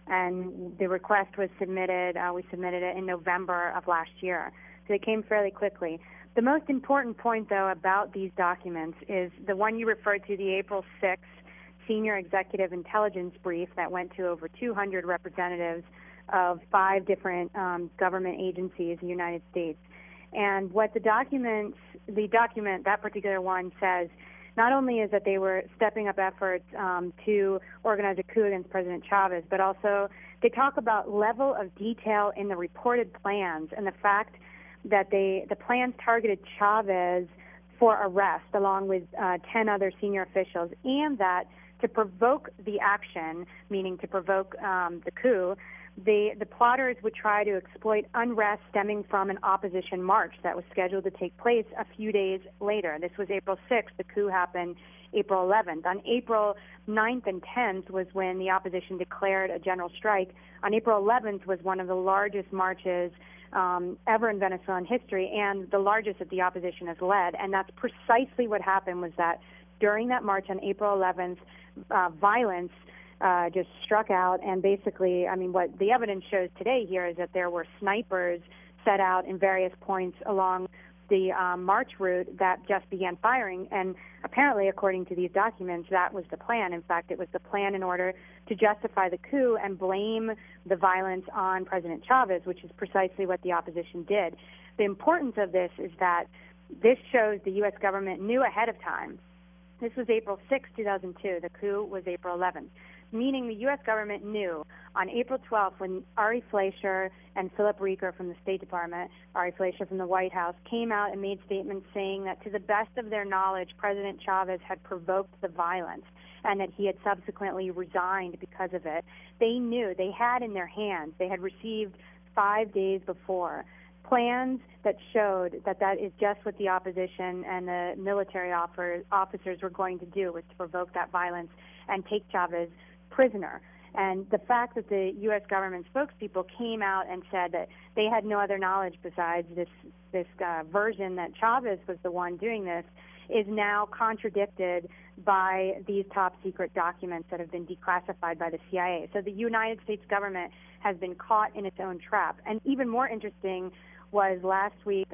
and the request was submitted, we submitted it in November of last year, so it came fairly quickly. The most important point, though, about these documents is the one you referred to, the April 6th Senior Executive Intelligence Brief that went to over 200 representatives of 5 different government agencies in the United States. And what the document, that particular one says, not only is that they were stepping up efforts to organize a coup against President Chavez, but also they talk about level of detail in the reported plans and the fact that the plans targeted Chavez for arrest along with 10 other senior officials, and that to provoke the action, meaning to provoke the coup, the plotters would try to exploit unrest stemming from an opposition march that was scheduled to take place a few days later. This was April 6th. The coup happened April 11th. On April 9th and 10th was when the opposition declared a general strike. On April 11th was one of the largest marches ever in Venezuelan history, and the largest that the opposition has led. And that's precisely what happened, was that during that march on April 11th, violence just struck out, and basically, I mean, what the evidence shows today here is that there were snipers set out in various points along the march route that just began firing, and apparently, according to these documents, that was the plan. In fact, it was the plan in order to justify the coup and blame the violence on President Chavez, which is precisely what the opposition did. The importance of this is that this shows the U.S. government knew ahead of time. This was April 6, 2002. The coup was April 11th. Meaning the U.S. government knew on April 12th when Ari Fleischer and Philip Rieker from the State Department, Ari Fleischer from the White House, came out and made statements saying that to the best of their knowledge, President Chavez had provoked the violence and that he had subsequently resigned because of it. They knew, they had in their hands, they had received 5 days before plans that showed that that is just what the opposition and the military officers were going to do, was to provoke that violence and take Chavez prisoner. And the fact that the U.S. government spokespeople came out and said that they had no other knowledge besides this version that Chavez was the one doing this is now contradicted by these top secret documents that have been declassified by the CIA. So the United States government has been caught in its own trap. And even more interesting was last week,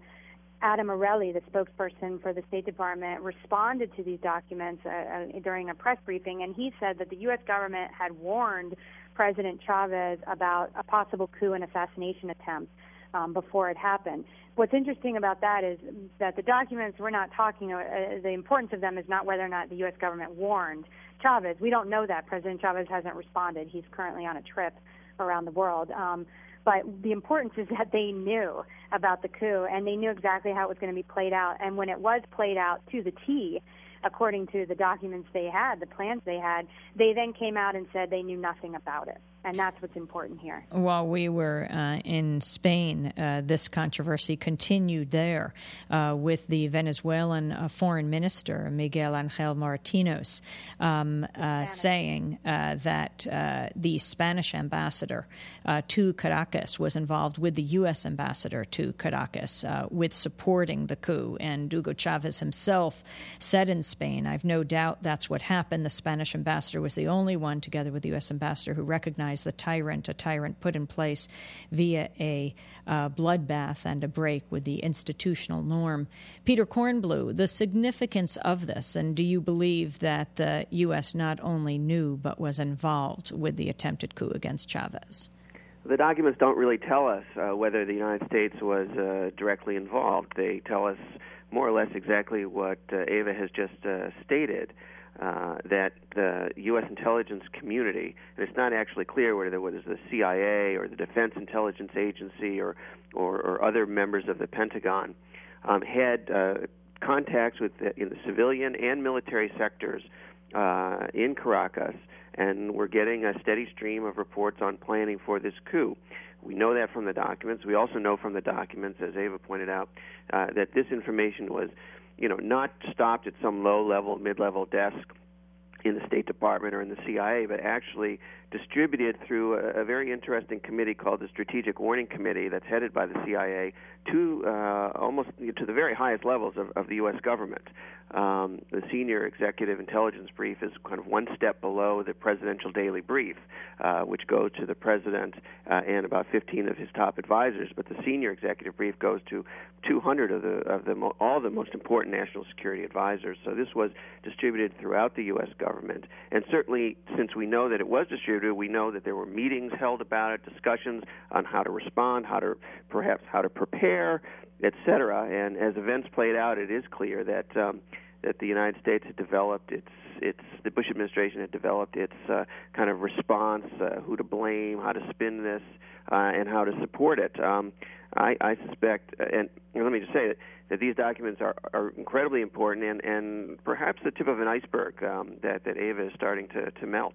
Adam Morelli, the spokesperson for the State Department, responded to these documents during a press briefing, and he said that the U.S. government had warned President Chavez about a possible coup and assassination attempt before it happened. What's interesting about that is that the documents, we're not talking, the importance of them is not whether or not the U.S. government warned Chavez. We don't know that. President Chavez hasn't responded. He's currently on a trip around the world. But the importance is that they knew about the coup, and they knew exactly how it was going to be played out. And when it was played out to the T, according to the documents they had, the plans they had, they then came out and said they knew nothing about it. And that's what's important here. While we were in Spain, this controversy continued there with the Venezuelan foreign minister, Miguel Angel Moratinos, saying that the Spanish ambassador to Caracas was involved with the U.S. ambassador to Caracas with supporting the coup. And Hugo Chavez himself said in Spain, "I've no doubt that's what happened. The Spanish ambassador was the only one, together with the U.S. ambassador, who recognized the tyrant, a tyrant put in place via a bloodbath and a break with the institutional norm." Peter Kornbluh, the significance of this, and do you believe that the U.S. not only knew but was involved with the attempted coup against Chavez? The documents don't really tell us whether the United States was directly involved. They tell us more or less exactly what Ava has just stated, that the U.S. intelligence community, and it's not actually clear whether it was the CIA or the Defense Intelligence Agency or other members of the Pentagon, had contacts with in the civilian and military sectors in Caracas, and we're getting a steady stream of reports on planning for this coup. We know that from the documents. We also know from the documents, as Ava pointed out, that this information was, not stopped at some low-level, mid-level desk in the State Department or in the CIA, but actually distributed through a very interesting committee called the Strategic Warning Committee that's headed by the CIA to almost to the very highest levels of the U.S. government. The senior executive intelligence brief is kind of one step below the presidential daily brief, which goes to the president and about 15 of his top advisors. But the senior executive brief goes to 200 of all the most important national security advisors. So this was distributed throughout the U.S. government, and certainly since we know that it was distributed, we know that there were meetings held about it, discussions on how to respond, how to prepare, etc. And as events played out, it is clear that the United States had developed the Bush administration had developed its kind of response, who to blame, how to spin this, and how to support it. I suspect, and let me just say that these documents are incredibly important and perhaps the tip of an iceberg that Ava is starting to melt.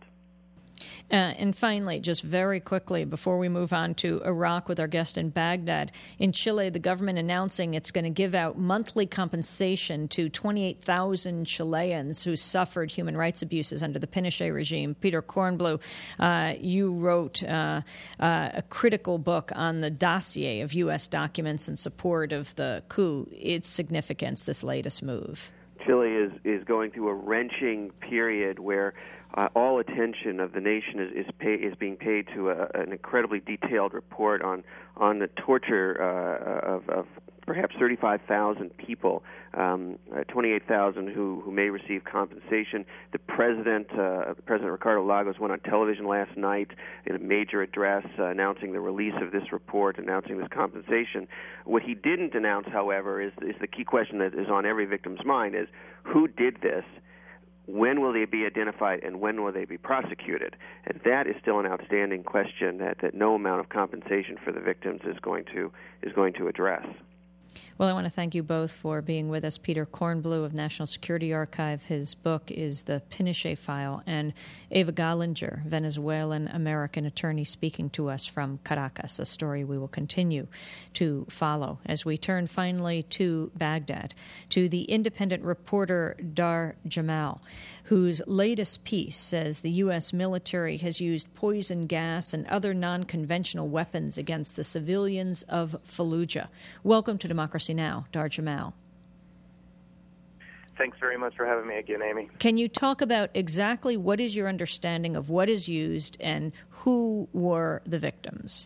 And finally, just very quickly, before we move on to Iraq with our guest in Baghdad, in Chile, the government announcing it's going to give out monthly compensation to 28,000 Chileans who suffered human rights abuses under the Pinochet regime. Peter Kornbluh, you wrote a critical book on the dossier of U.S. documents in support of the coup, its significance, this latest move. Chile is going through a wrenching period where all attention of the nation is being paid to an incredibly detailed report on the torture of perhaps 35,000 people, 28,000 who may receive compensation. The President Ricardo Lagos, went on television last night in a major address announcing the release of this report, announcing this compensation. What he didn't announce, however, is the key question that is on every victim's mind: is who did this? When will they be identified, and when will they be prosecuted? And that is still an outstanding question that no amount of compensation for the victims is going to address. Well, I want to thank you both for being with us. Peter Kornbluh of National Security Archive. His book is The Pinochet File. And Ava Gollinger, Venezuelan-American attorney, speaking to us from Caracas, a story we will continue to follow. As we turn finally to Baghdad, to the independent reporter Dar Jamal, whose latest piece says the U.S. military has used poison gas and other non-conventional weapons against the civilians of Fallujah. Welcome to Democracy Now!, Dar Jamal. Thanks very much for having me again, Amy. Can you talk about exactly what is your understanding of what is used and who were the victims?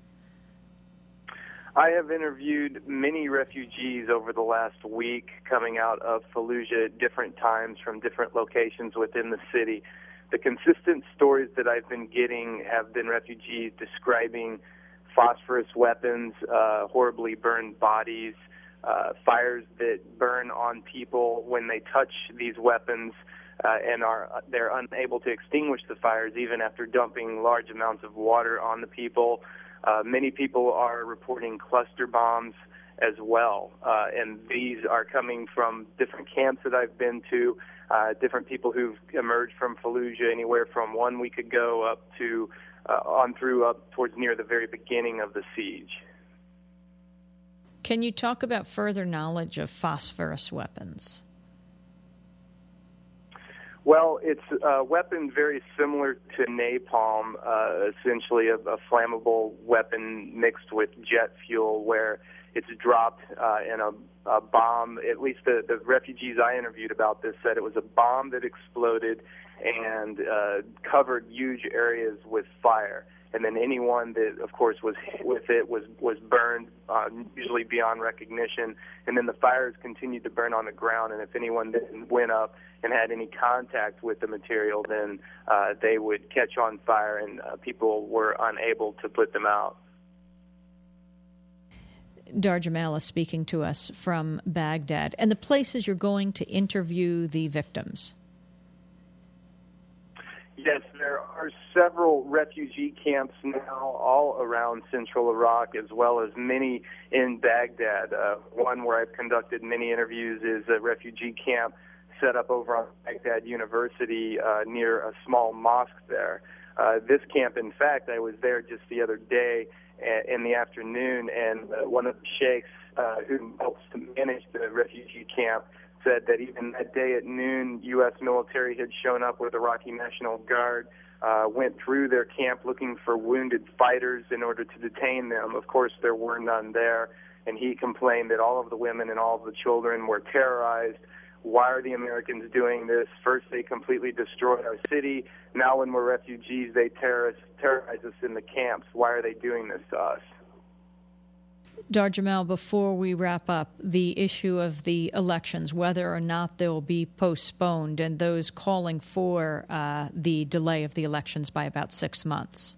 I have interviewed many refugees over the last week coming out of Fallujah at different times from different locations within the city. The consistent stories that I've been getting have been refugees describing phosphorus weapons, horribly burned bodies, fires that burn on people when they touch these weapons, and they're unable to extinguish the fires even after dumping large amounts of water on the people. Many people are reporting cluster bombs as well, and these are coming from different camps that I've been to, different people who've emerged from Fallujah anywhere from 1 week ago up to on through up towards near the very beginning of the siege. Can you talk about further knowledge of phosphorus weapons? Well, it's a weapon very similar to napalm, essentially a flammable weapon mixed with jet fuel, where it's dropped in a bomb. At least the refugees I interviewed about this said it was a bomb that exploded and covered huge areas with fire. And then anyone that, of course, was hit with it was burned, usually beyond recognition. And then the fires continued to burn on the ground. And if anyone then went up and had any contact with the material, then they would catch on fire, and people were unable to put them out. Dar Jamail is speaking to us from Baghdad. And the places you're going to interview the victims? Yes, there are several refugee camps now all around central Iraq, as well as many in Baghdad. One where I've conducted many interviews is a refugee camp set up over on Baghdad University near a small mosque there. This camp, in fact, I was there just the other day in the afternoon, and one of the sheikhs who helps to manage the refugee camp said that even that day at noon, U.S. military had shown up with Iraqi National Guard, went through their camp looking for wounded fighters in order to detain them. Of course, there were none there, and he complained that all of the women and all of the children were terrorized. Why are the Americans doing this? First, they completely destroyed our city. Now, when we're refugees, they terrorize us in the camps. Why are they doing this to us? Dar Jamail, before we wrap up, the issue of the elections, whether or not they'll be postponed, and those calling for the delay of the elections by about 6 months.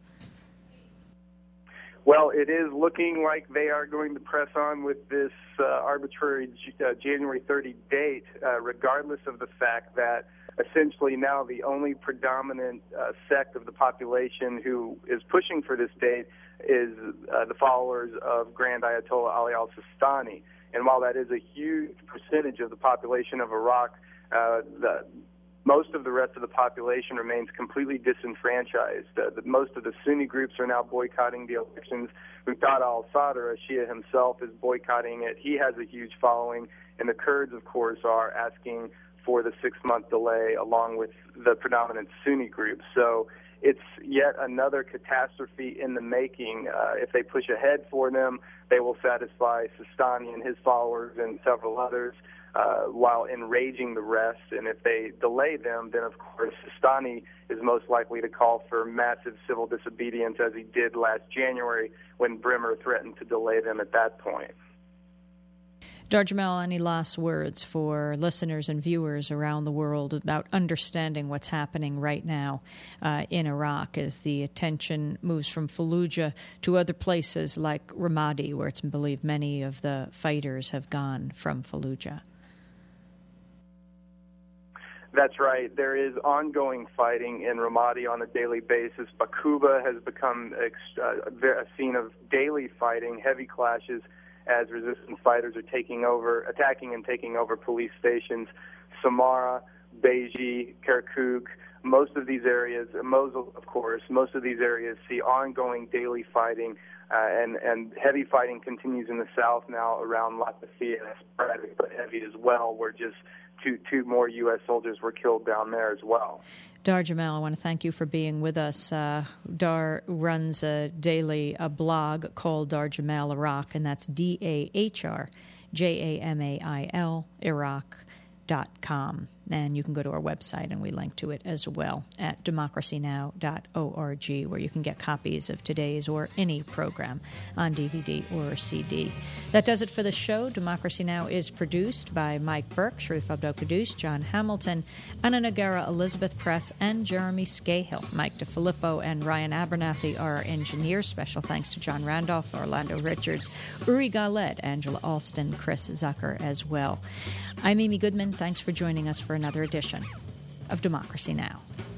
Well, it is looking like they are going to press on with this arbitrary January 30 date, regardless of the fact that essentially now the only predominant sect of the population who is pushing for this date is the followers of Grand Ayatollah Ali al-Sistani. And while that is a huge percentage of the population of Iraq, most of the rest of the population remains completely disenfranchised. Most of the Sunni groups are now boycotting the elections. Muqtada al-Sadr, a Shia himself, is boycotting it. He has a huge following. And the Kurds, of course, are asking for the 6-month delay along with the predominant Sunni groups. So it's yet another catastrophe in the making. If they push ahead for them, they will satisfy Sistani and his followers and several others while enraging the rest. And if they delay them, then, of course, Sistani is most likely to call for massive civil disobedience, as he did last January when Bremer threatened to delay them at that point. Dar Jamail, any last words for listeners and viewers around the world about understanding what's happening right now in Iraq as the attention moves from Fallujah to other places like Ramadi, where it's believed many of the fighters have gone from Fallujah? That's right. There is ongoing fighting in Ramadi on a daily basis. Baquba has become a scene of daily fighting, heavy clashes, as resistance fighters are attacking and taking over police stations. Samara, Beji, Kirkuk, most of these areas, Mosul, of course, most of these areas see ongoing daily fighting, and heavy fighting continues in the south now around Latakia, sporadic but heavy as well, where just two more U.S. soldiers were killed down there as well. Dar Jamail, I want to thank you for being with us. Dar runs a blog called Dar Jamail Iraq, and that's DAHR JAMAIL Iraq.com. And you can go to our website, and we link to it as well at democracynow.org, where you can get copies of today's or any program on DVD or CD. That does it for the show. Democracy Now! Is produced by Mike Burke, Sharif Abdel-Qaddus, John Hamilton, Anna Nagara, Elizabeth Press, and Jeremy Scahill. Mike DeFilippo and Ryan Abernathy are our engineers. Special thanks to John Randolph, Orlando Richards, Uri Galet, Angela Alston, Chris Zucker as well. I'm Amy Goodman. Thanks for joining us for another edition of Democracy Now!